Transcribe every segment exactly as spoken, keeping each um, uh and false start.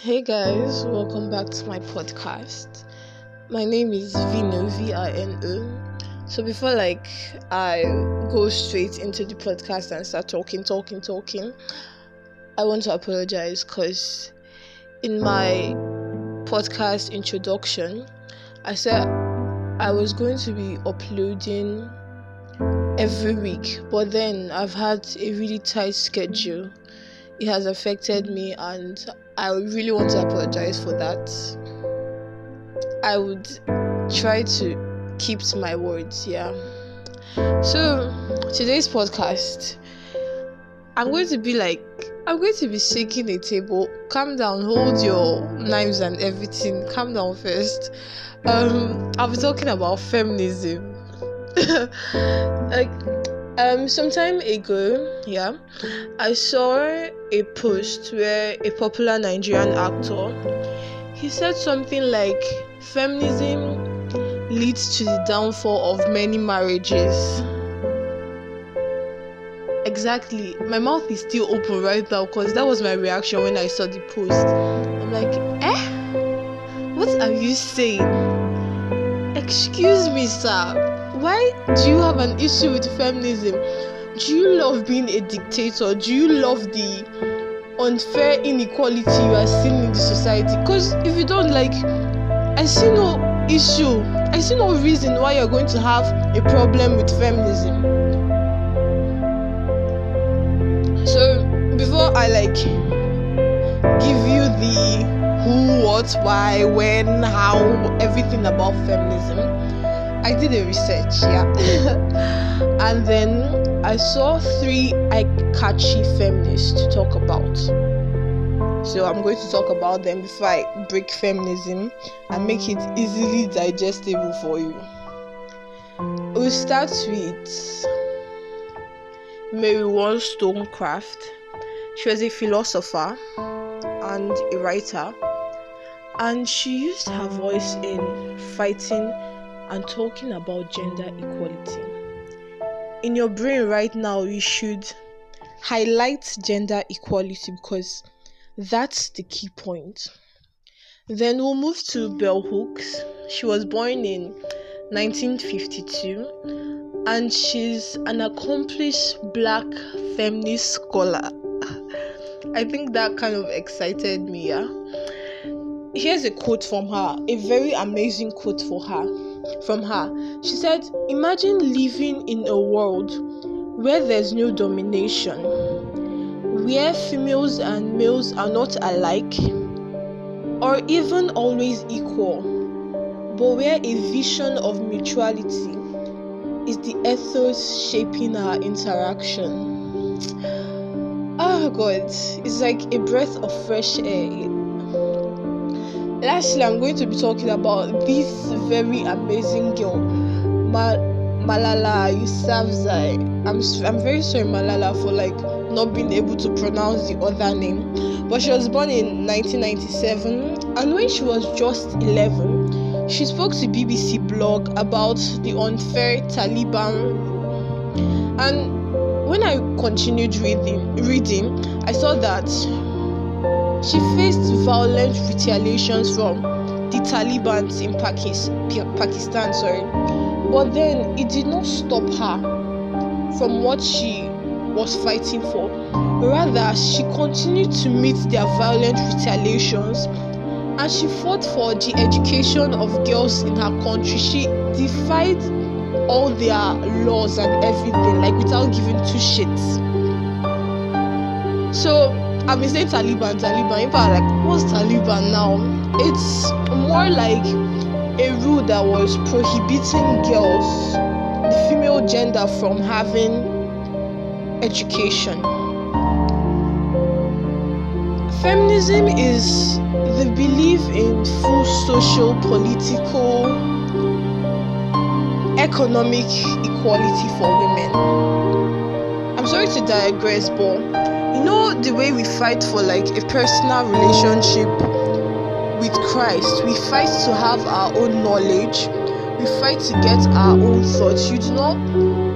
Hey guys, welcome back to my podcast. My name is Vino, V I N O. So before like I go straight into the podcast and start talking, talking, talking, I want to apologize because in my podcast introduction, I said I was going to be uploading every week, but then I've had a really tight schedule. It has affected me and I really want to apologize for that. I would try to keep to my words, yeah. So, today's podcast, I'm going to be like, I'm going to be shaking a table. Calm down, hold your knives and everything. Calm down first. Um, I'll be talking about feminism. like, Um, some time ago, yeah, I saw a post where a popular Nigerian actor, he said something like, feminism leads to the downfall of many marriages. Exactly. My mouth is still open right now because that was my reaction when I saw the post. I'm like, eh? What are you saying? Excuse me, sir. Why do you have an issue with feminism? Do you love being a dictator? Do you love the unfair inequality you are seeing in the society? Because if you don't, like, I see no issue. I see no reason why you're going to have a problem with feminism. So, before I, like, give you the who, what, why, when, how, everything about feminism, I did a research, yeah. And then I saw three eye-catchy feminists to talk about. So I'm going to talk about them before I break feminism and make it easily digestible for you. We'll start with Mary Wollstonecraft. She was a philosopher and a writer, and she used her voice in fighting and talking about gender equality. In your brain right now, you should highlight gender equality because that's the key point. Then we'll move to Bell Hooks. She was born in nineteen fifty-two and she's an accomplished black feminist scholar. I think that kind of excited me, yeah. Here's a quote from her, a very amazing quote for her. From her, she said, imagine living in a world where there's no domination, where females and males are not alike or even always equal, but where a vision of mutuality is the ethos shaping our interaction. Oh God, it's like a breath of fresh air. Lastly, I'm going to be talking about this very amazing girl, Ma- Malala Yousafzai. I'm I'm very sorry, Malala, for like not being able to pronounce the other name. But she was born in nineteen ninety-seven, and when she was just eleven, she spoke to B B C Blog about the unfair Taliban rule. And when I continued reading, reading, I saw that she faced violent retaliations from the Taliban in Pakis- Pakistan, sorry. But then it did not stop her from what she was fighting for. Rather, she continued to meet their violent retaliations and she fought for the education of girls in her country. She defied all their laws and everything, like without giving two shits. So I've been saying Taliban, Taliban. In fact, like, what's Taliban now? It's more like a rule that was prohibiting girls, the female gender, from having education. Feminism is the belief in full social, political, economic equality for women. I'm sorry to digress, but you know the way we fight for like a personal relationship with Christ, we fight to have our own knowledge, we fight to get our own thoughts. You do not,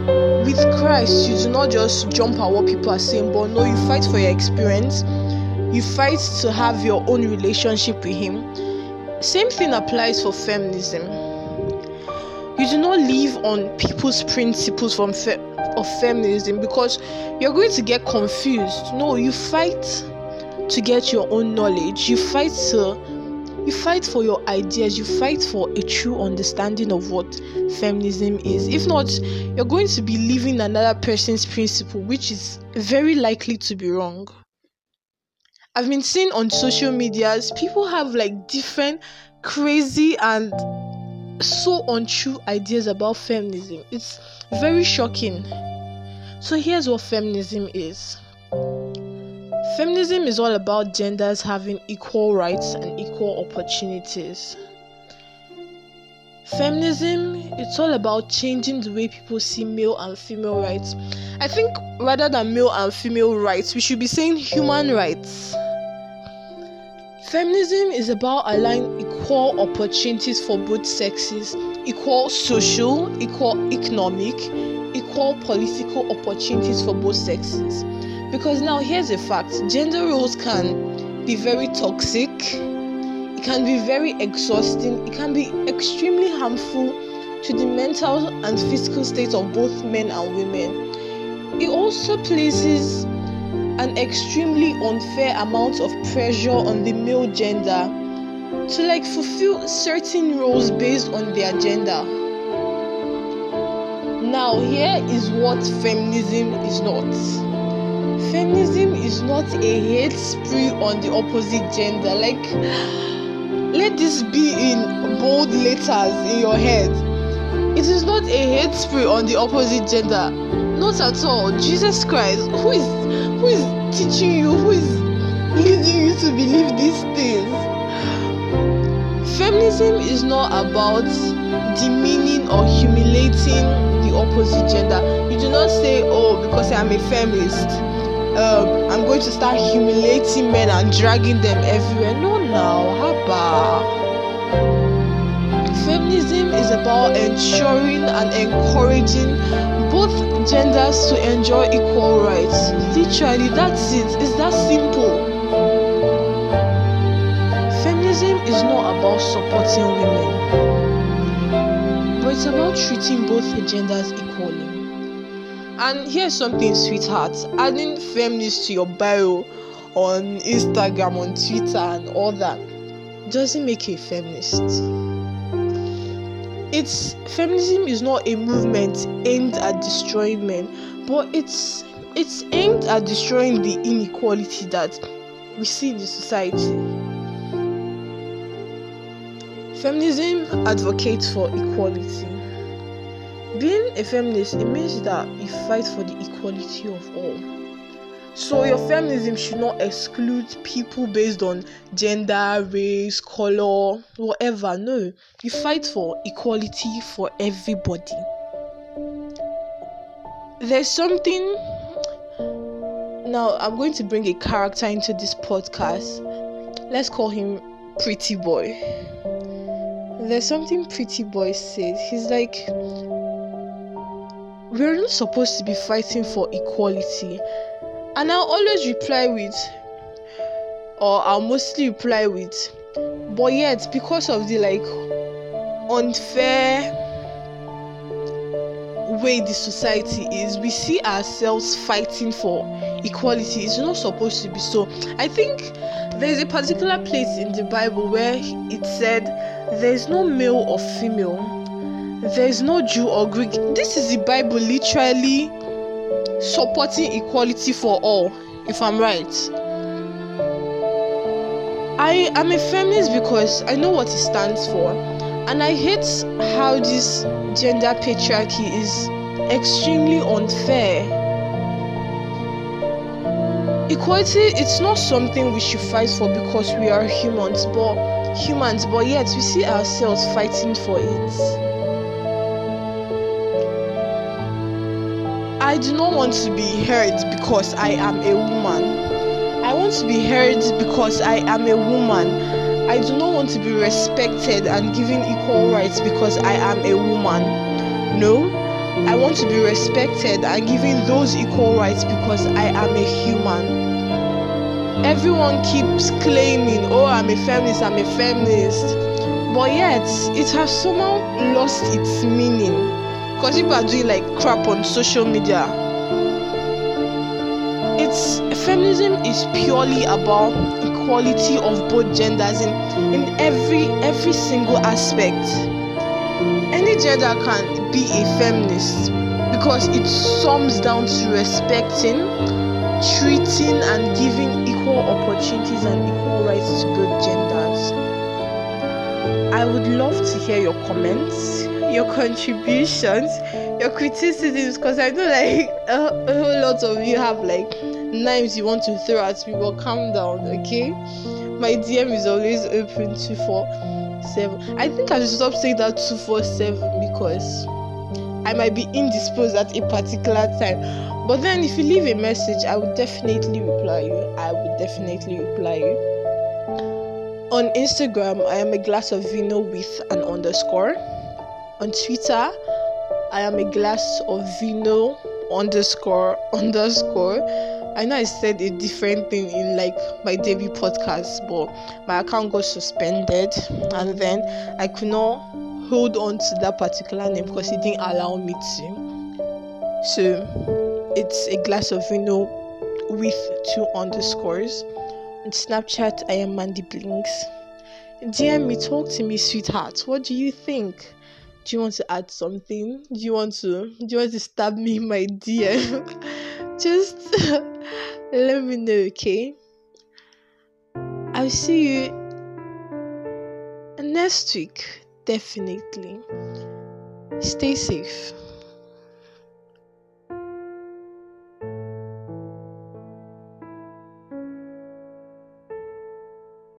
with Christ, you do not just jump at what people are saying, but no, you fight for your experience, You fight to have your own relationship with him. Same thing applies for feminism. You do not live on people's principles from fe- of feminism because you're going to get confused. No, you fight to get your own knowledge. You fight to you fight for your ideas. You fight for a true understanding of what feminism is. If not, you're going to be living another person's principle, which is very likely to be wrong. I've been seeing on social medias, people have like different crazy and so untrue ideas about feminism. It's very shocking. So here's what feminism is. Feminism is all about genders having equal rights and equal opportunities. Feminism, it's all about changing the way people see male and female rights. I think rather than male and female rights, we should be saying human rights. Feminism is about allowing equal opportunities for both sexes, equal social, equal economic, equal political opportunities for both sexes. Because now here's a fact, gender roles can be very toxic, it can be very exhausting, it can be extremely harmful to the mental and physical state of both men and women. It also places an extremely unfair amount of pressure on the male gender to like fulfill certain roles based on their gender. Now here is what feminism is not. Feminism is not a hate spree on the opposite gender. Like, let this be in bold letters in your head. It is not a hate spree on the opposite gender. Not at all. Jesus Christ, who is who is teaching you, who is leading you to believe these things? Feminism is not about demeaning or humiliating the opposite gender. You do not say, oh, because I am a feminist, um, I'm going to start humiliating men and dragging them everywhere. No, now, haba. Feminism is about ensuring and encouraging both genders to enjoy equal rights. Literally, that's it. It's that simple. Feminism is not about supporting women, but it's about treating both genders equally. And here's something, sweetheart. Adding feminist to your bio on Instagram, on Twitter, and all that doesn't make you a feminist. It's feminism is not a movement aimed at destroying men, but it's it's aimed at destroying the inequality that we see in the society. Feminism advocates for equality. Being a feminist, it means that you fight for the equality of all. So your feminism should not exclude people based on gender, race, color, whatever. No, you fight for equality for everybody. There's something. Now, I'm going to bring a character into this podcast. Let's call him Pretty Boy. There's something Pretty Boy said. He's like, we're not supposed to be fighting for equality. And I'll always reply with, or I'll mostly reply with, but yet, because of the like unfair way the society is, we see ourselves fighting for equality. It's not supposed to be so. I think there's a particular place in the Bible where it said there's no male or female, there's no Jew or Greek. This is the Bible literally supporting equality for all, if I'm right. I am a feminist because I know what it stands for, and I hate how this gender patriarchy is extremely unfair. Equality, it's not something we should fight for because we are humans, but humans, but yet we see ourselves fighting for it. I do not want to be heard because I am a woman. I want to be heard because I am a woman. I do not want to be respected and given equal rights because I am a woman. No, I want to be respected and given those equal rights because I am a human. everyone keeps claiming, oh, I'm a feminist, I'm a feminist, but yet it has somehow lost its meaning because people are doing like crap on social media. It's feminism is purely about equality of both genders in, in every every single aspect. Any gender can be a feminist because it sums down to respecting, treating and giving equal opportunities and equal rights to both genders. I would love to hear your comments, your contributions, your criticisms, because I know like a, a whole lot of you have like knives you want to throw at me, but calm down, okay? My D M is always open two four seven. I think I should stop saying that two four seven because I might be indisposed at a particular time. But then if you leave a message, I would definitely reply you. I would definitely reply you. On Instagram, I am a glass of vino with an underscore. On Twitter, I am a glass of vino underscore underscore. I know I said a different thing in like my debut podcast, but my account got suspended and then I could not hold on to that particular name because it didn't allow me to. So it's a glass of vino with two underscores. On Snapchat, I am Mandy Blinks. D M me, talk to me, sweetheart. What do you think? Do you want to add something? Do you want to do you want to stab me in my D M? Just let me know, okay? I'll see you next week, definitely. Stay safe.